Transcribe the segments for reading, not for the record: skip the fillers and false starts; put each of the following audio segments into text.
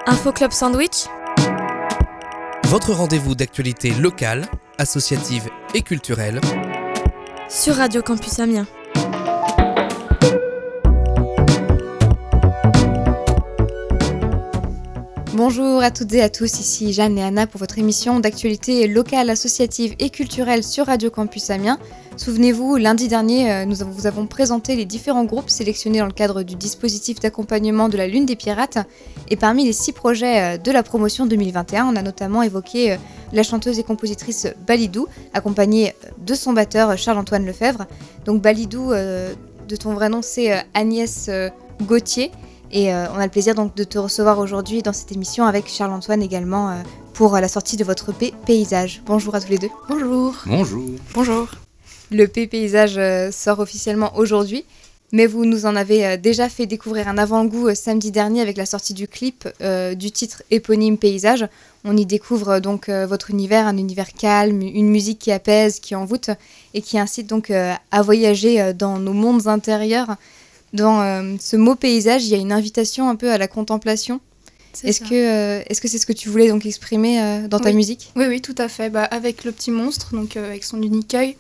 Info Club Sandwich, votre rendez-vous d'actualité locale, associative et culturelle sur Radio Campus Amiens. Bonjour à toutes et à tous, ici Jeanne et Anna pour votre émission d'actualité locale, associative et culturelle sur Radio Campus Amiens. Souvenez-vous, lundi dernier, nous vous avons présenté les différents groupes sélectionnés dans le cadre du dispositif d'accompagnement de la Lune des Pirates. Et parmi les 6 projets de la promotion 2021, on a notamment évoqué la chanteuse et compositrice Balidou, accompagnée de son batteur Charles-Antoine Lefebvre. Donc Balidou, de ton vrai nom, c'est Agnès Gauthier. Et on a le plaisir donc de te recevoir aujourd'hui dans cette émission avec Charles-Antoine également pour la sortie de votre EP Paysage. Bonjour à tous les deux. Bonjour. Bonjour. Bonjour. Le EP Paysage sort officiellement aujourd'hui, mais vous nous en avez déjà fait découvrir un avant-goût samedi dernier avec la sortie du clip du titre éponyme Paysage. On y découvre donc votre univers, un univers calme, une musique qui apaise, qui envoûte et qui incite donc à voyager dans nos mondes intérieurs. Dans ce mot paysage, il y a une invitation un peu à la contemplation. Est-ce que c'est ce que tu voulais donc exprimer dans ta musique ? Oui, tout à fait. Avec le petit monstre, donc avec son unique œil,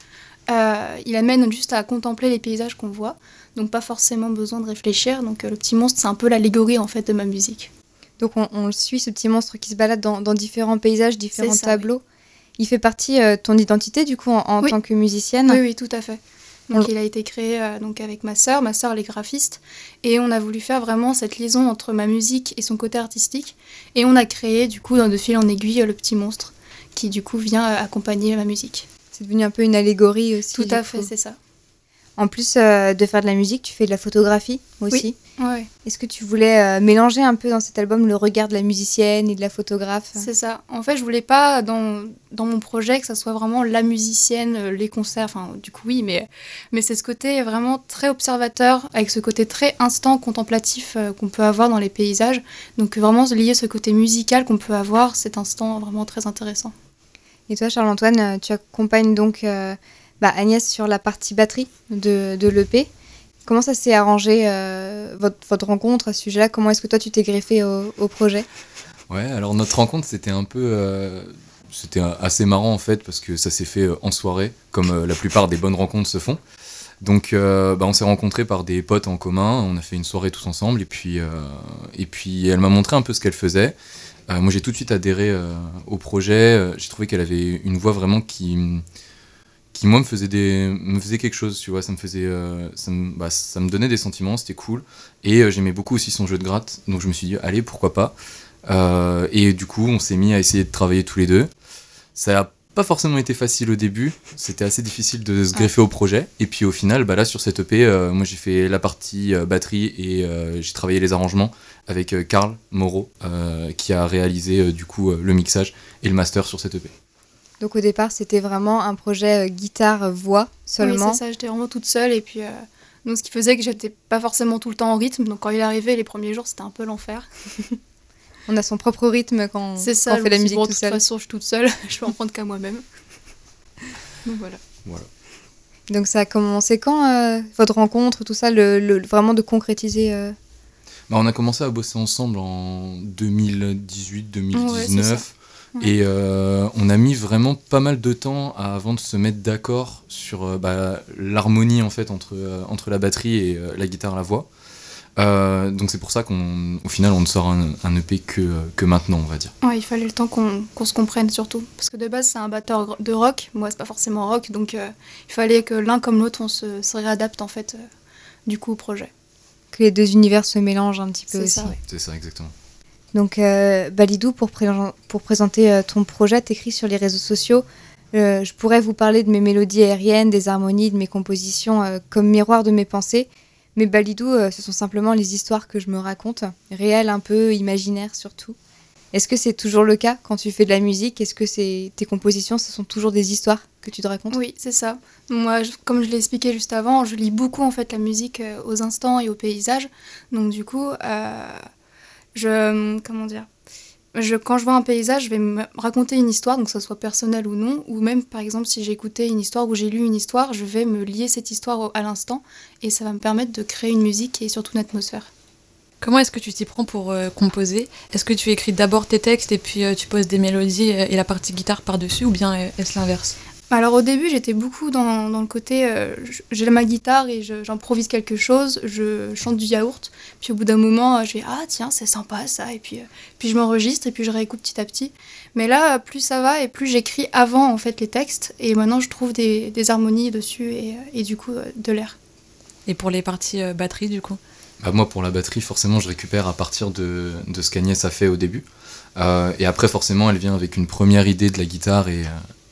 il amène juste à contempler les paysages qu'on voit, donc pas forcément besoin de réfléchir. Donc le petit monstre, c'est un peu l'allégorie en fait de ma musique. Donc on suit ce petit monstre qui se balade dans différents paysages, différents tableaux. Oui. Il fait partie de ton identité du coup en tant que musicienne ? Oui, tout à fait. Donc il a été créé donc avec ma sœur elle est graphiste, et on a voulu faire vraiment cette liaison entre ma musique et son côté artistique, et on a créé du coup de fil en aiguille le petit monstre qui du coup vient accompagner ma musique. C'est devenu un peu une allégorie aussi. Tout à fait, c'est ça. En plus de faire de la musique, tu fais de la photographie aussi. Oui. Est-ce que tu voulais mélanger un peu dans cet album le regard de la musicienne et de la photographe ? C'est ça. En fait, je voulais pas dans mon projet que ça soit vraiment la musicienne, les concerts, enfin du coup oui, mais c'est ce côté vraiment très observateur, avec ce côté très instant contemplatif qu'on peut avoir dans les paysages. Donc vraiment lier ce côté musical qu'on peut avoir, cet instant vraiment très intéressant. Et toi Charles-Antoine, tu accompagnes donc Agnès sur la partie batterie de l'EP. Comment ça s'est arrangé, votre rencontre à ce sujet-là ? Comment est-ce que toi tu t'es greffé au projet ? Ouais, alors notre rencontre c'était un peu... c'était assez marrant en fait parce que ça s'est fait en soirée, comme la plupart des bonnes rencontres se font. Donc on s'est rencontrés par des potes en commun, on a fait une soirée tous ensemble et puis elle m'a montré un peu ce qu'elle faisait. Moi j'ai tout de suite adhéré au projet, j'ai trouvé qu'elle avait une voix vraiment qui moi me faisait quelque chose, tu vois, ça me donnait des sentiments, c'était cool, et j'aimais beaucoup aussi son jeu de gratte, donc je me suis dit allez pourquoi pas, et du coup on s'est mis à essayer de travailler tous les deux. Ça n'a pas forcément été facile au début, c'était assez difficile de se greffer au projet, et puis au final là sur cette EP, moi j'ai fait la partie batterie et j'ai travaillé les arrangements avec Karl Moreau qui a réalisé du coup le mixage et le master sur cette EP. Donc au départ, c'était vraiment un projet guitare-voix seulement. Oui, c'est ça, j'étais vraiment toute seule. Et puis, donc, ce qui faisait que j'étais pas forcément tout le temps en rythme. Donc quand il est arrivé, les premiers jours, c'était un peu l'enfer. On a son propre rythme quand on fait la musique tout seul. De toute façon, je suis toute seule, je peux en prendre qu'à moi-même. Donc voilà. Donc ça a commencé quand, votre rencontre, tout ça, vraiment de concrétiser On a commencé à bosser ensemble en 2018-2019. Ouais, et on a mis vraiment pas mal de temps avant de se mettre d'accord sur l'harmonie en fait entre la batterie et la guitare, la voix. Donc c'est pour ça qu'au final on ne sort un EP que maintenant, on va dire. Ouais, il fallait le temps qu'on se comprenne surtout, parce que de base c'est un batteur de rock, moi c'est pas forcément rock, donc il fallait que l'un comme l'autre on se réadapte en fait du coup au projet. Que les deux univers se mélangent un petit peu aussi. C'est ça, exactement. Donc Balidou, pour présenter ton projet, t'écris sur les réseaux sociaux. Je pourrais vous parler de mes mélodies aériennes, des harmonies, de mes compositions comme miroir de mes pensées. Mais Balidou, ce sont simplement les histoires que je me raconte, réelles, un peu imaginaires surtout. Est-ce que c'est toujours le cas quand tu fais de la musique ? Est-ce que tes compositions, ce sont toujours des histoires que tu te racontes ? Oui, c'est ça. Moi, comme je l'ai expliqué juste avant, je lis beaucoup en fait la musique aux instants et aux paysages. Donc du coup... quand je vois un paysage, je vais me raconter une histoire, donc que ce soit personnel ou non, ou même par exemple si j'ai écouté une histoire ou j'ai lu une histoire, je vais me lier cette histoire à l'instant, et ça va me permettre de créer une musique et surtout une atmosphère. Comment est-ce que tu t'y prends pour composer? Est-ce que tu écris d'abord tes textes et puis tu poses des mélodies et la partie guitare par-dessus, ou bien est-ce l'inverse? Alors au début, j'étais beaucoup dans le côté, j'ai ma guitare et j'improvise quelque chose, je chante du yaourt, puis au bout d'un moment, je vais ah tiens c'est sympa ça, et puis je m'enregistre et puis je réécoute petit à petit. Mais là, plus ça va et plus j'écris avant en fait les textes, et maintenant je trouve des harmonies dessus et du coup de l'air. Et pour les parties batterie du coup? Bah, moi, pour la batterie, forcément, je récupère à partir de ce qu'Agnès a fait au début. Et après, forcément, elle vient avec une première idée de la guitare et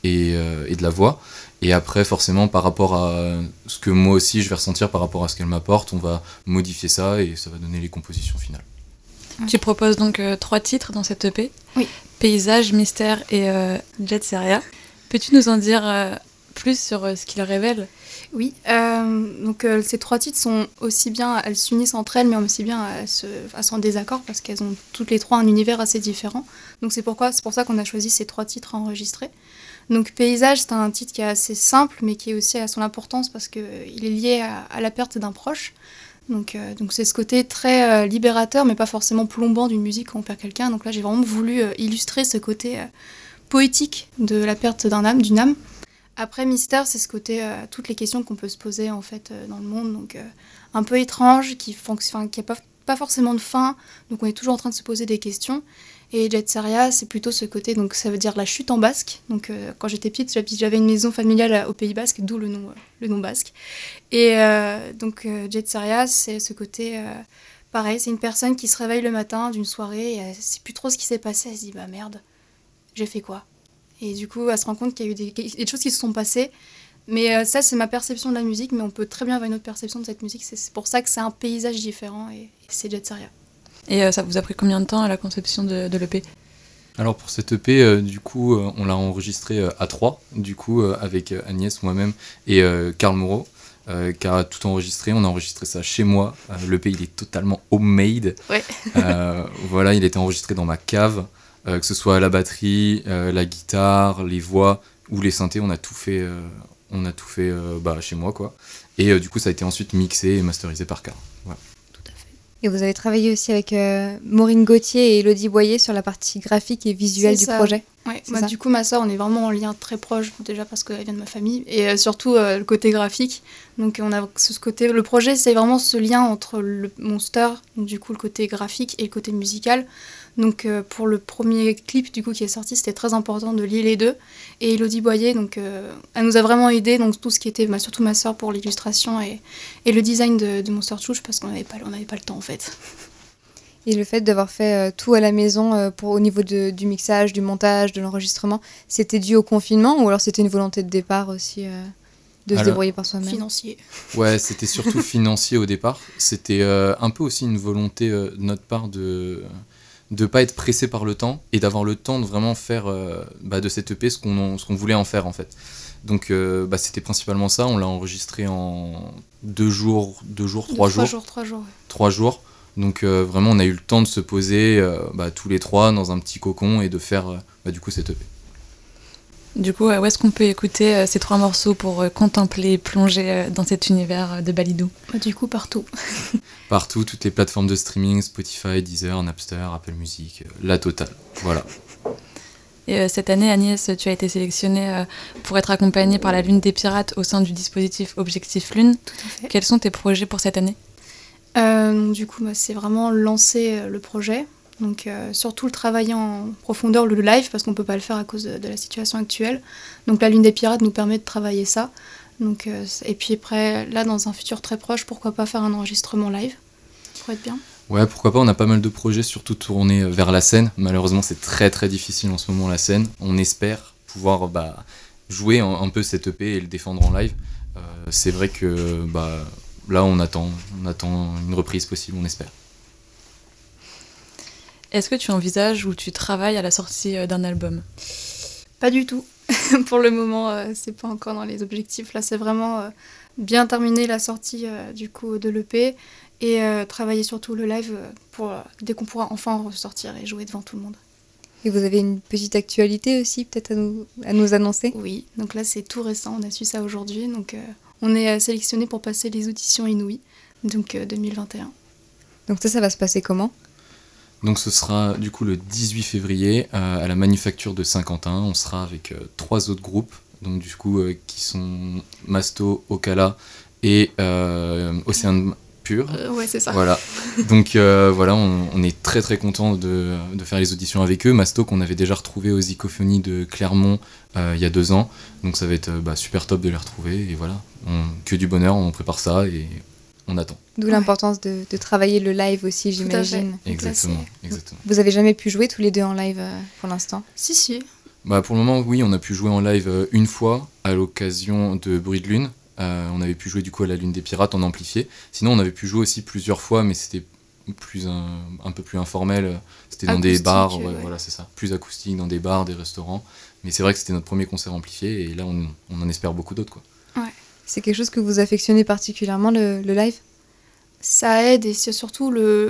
de la voix. Et après, forcément, par rapport à ce que moi aussi je vais ressentir par rapport à ce qu'elle m'apporte, on va modifier ça et ça va donner les compositions finales. Tu proposes donc 3 titres dans cette EP. Oui. Paysage, Mystère et Jet Seria. Peux-tu nous en dire plus sur ce qu'ils révèlent? Oui, donc ces 3 titres sont aussi bien, elles s'unissent entre elles, mais aussi bien elles sont en désaccord parce qu'elles ont toutes les 3 un univers assez différent. Donc c'est pour ça qu'on a choisi ces 3 titres à enregistrer. Donc Paysage, c'est un titre qui est assez simple, mais qui est aussi à son importance parce qu'il est lié à la perte d'un proche. Donc c'est ce côté très libérateur, mais pas forcément plombant d'une musique quand on perd quelqu'un. Donc là, j'ai vraiment voulu illustrer ce côté poétique de la perte d'une âme. Après, Mystère, c'est ce côté, toutes les questions qu'on peut se poser en fait dans le monde, donc un peu étrange, qui n'a pas forcément de fin, donc on est toujours en train de se poser des questions. Et Jet Seria, c'est plutôt ce côté, donc ça veut dire la chute en basque. Donc quand j'étais petite, j'avais une maison familiale au Pays Basque, d'où le nom basque. Et donc Jet Seria, c'est ce côté, pareil, c'est une personne qui se réveille le matin d'une soirée, et elle sait plus trop ce qui s'est passé, elle se dit bah merde, j'ai fait quoi? Et du coup, elle se rend compte qu'il y a eu des choses qui se sont passées. Mais ça, c'est ma perception de la musique, mais on peut très bien avoir une autre perception de cette musique. C'est pour ça que c'est un paysage différent, et c'est Jet Seria. Et ça vous a pris combien de temps à la conception de l'EP? Alors pour cette EP, du coup, on l'a enregistré à 3, du coup, avec Agnès, moi-même et Karl Moreau, qui a tout enregistré. On a enregistré ça chez moi. L'EP, il est totalement homemade. Ouais. Voilà, il était enregistré dans ma cave. Que ce soit la batterie, la guitare, les voix ou les synthés, on a tout fait chez moi, quoi. Et du coup, ça a été ensuite mixé et masterisé par Karl. Voilà. Tout à fait. Et vous avez travaillé aussi avec Maureen Gauthier et Elodie Boyer sur la partie graphique et visuelle du projet. Ouais, du coup, ma sœur, on est vraiment en lien très proche, déjà parce qu'elle vient de ma famille, et surtout le côté graphique. Donc, on a ce côté. Le projet, c'est vraiment ce lien entre le monster, donc du coup, le côté graphique et le côté musical. Donc, pour le premier clip du coup qui est sorti, c'était très important de lier les deux. Et Elodie Boyer, donc, elle nous a vraiment aidé, donc tout ce qui était, surtout ma sœur pour l'illustration et le design de Monster Chouche, parce qu'on n'avait pas le temps en fait. Et le fait d'avoir fait tout à la maison au niveau du mixage, du montage, de l'enregistrement, c'était dû au confinement ou alors c'était une volonté de départ aussi de se débrouiller par soi-même? Financier. Ouais, c'était surtout financier au départ. C'était un peu aussi une volonté de notre part de pas être pressé par le temps et d'avoir le temps de vraiment faire de cette EP ce qu'on voulait en faire en fait. Donc c'était principalement ça. On l'a enregistré en 3 jours. 3 jours. Donc vraiment, on a eu le temps de se poser tous les 3 dans un petit cocon et de faire du coup cette EP. Du coup, où est-ce qu'on peut écouter ces 3 morceaux pour contempler, plonger dans cet univers de Balidou? Du coup, partout. Partout, toutes les plateformes de streaming, Spotify, Deezer, Napster, Apple Music, la totale. Voilà. Et cette année, Agnès, tu as été sélectionnée pour être accompagnée par la Lune des Pirates au sein du dispositif Objectif Lune. Tout à fait. Quels sont tes projets pour cette année? Du coup, c'est vraiment lancer le projet. Donc surtout le travailler en profondeur, le live, parce qu'on ne peut pas le faire à cause de la situation actuelle. Donc la Lune des Pirates nous permet de travailler ça. Donc, et puis après, là, dans un futur très proche, pourquoi pas faire un enregistrement live? Ça pourrait être bien. Ouais, pourquoi pas, on a pas mal de projets, surtout tournés vers la scène. Malheureusement, c'est très très difficile en ce moment, la scène. On espère pouvoir jouer un peu cette EP et le défendre en live. C'est vrai que là, on attend une reprise possible, on espère. Est-ce que tu envisages ou tu travailles à la sortie d'un album? Pas du tout. Pour le moment, c'est pas encore dans les objectifs. Là, c'est vraiment bien terminer la sortie du coup de l'EP et travailler surtout le live dès qu'on pourra enfin ressortir et jouer devant tout le monde. Et vous avez une petite actualité aussi peut-être à nous annoncer? Oui, donc là c'est tout récent, on a su ça aujourd'hui. Donc on est sélectionné pour passer les auditions Inouï, donc 2021. Donc ça va se passer comment ? Donc ce sera du coup le 18 février à la Manufacture de Saint-Quentin. On sera avec 3 autres groupes, donc du coup qui sont Masto, Ocala et Océane Pur. Ouais, c'est ça. Voilà. Donc on est très très content de faire les auditions avec eux. Masto qu'on avait déjà retrouvé aux Icophonies de Clermont il y a 2 ans. Donc ça va être super top de les retrouver. Et voilà, que du bonheur, on prépare ça et on attend. D'où l'importance de travailler le live aussi, j'imagine. Exactement. Vous avez jamais pu jouer tous les deux en live pour l'instant ? Si. Pour le moment, oui, on a pu jouer en live une fois à l'occasion de Bruit de Lune. On avait pu jouer du coup à la Lune des Pirates en amplifié. Sinon, on avait pu jouer aussi plusieurs fois, mais c'était un peu plus informel. C'était dans des bars, voilà, c'est ça. Plus acoustique, dans des bars, des restaurants. Mais c'est vrai que c'était notre premier concert amplifié et là, on en espère beaucoup d'autres, quoi. Ouais. C'est quelque chose que vous affectionnez particulièrement, le live ? Ça aide et c'est surtout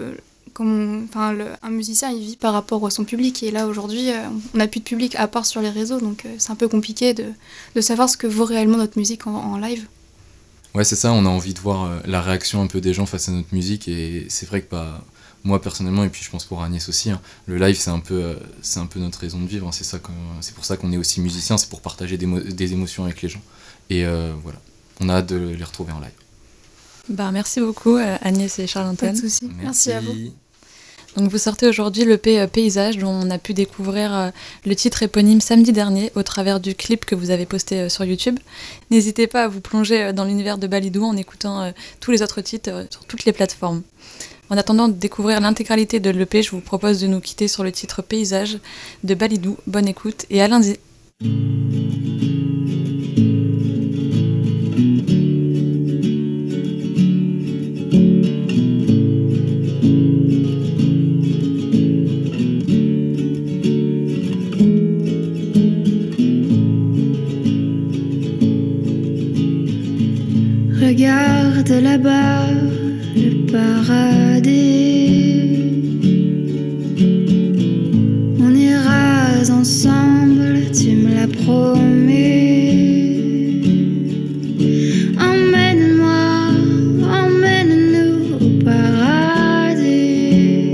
un musicien il vit par rapport à son public et là aujourd'hui on n'a plus de public à part sur les réseaux donc c'est un peu compliqué de savoir ce que vaut réellement notre musique en live. Ouais, c'est ça, on a envie de voir la réaction un peu des gens face à notre musique et c'est vrai que moi personnellement et puis je pense pour Agnès aussi, le live c'est un peu notre raison de vivre, c'est pour ça qu'on est aussi musicien, c'est pour partager des émotions avec les gens et voilà, on a hâte de les retrouver en live. Merci beaucoup Agnès et Charles-Antoine. Pas de soucis. Merci à vous. Donc vous sortez aujourd'hui l'EP Paysage dont on a pu découvrir le titre éponyme samedi dernier au travers du clip que vous avez posté sur YouTube. N'hésitez pas à vous plonger dans l'univers de Balidou en écoutant tous les autres titres sur toutes les plateformes. En attendant de découvrir l'intégralité de l'EP, je vous propose de nous quitter sur le titre Paysage de Balidou. Bonne écoute et à lundi. Regarde là-bas le paradis. On ira ensemble, tu me l'as promis. Emmène-moi, emmène-nous au paradis.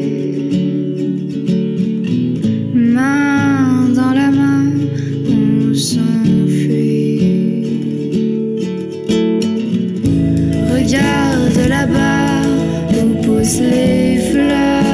Main dans la main, on s'enfuit. Regarde là-bas où poussent les fleurs.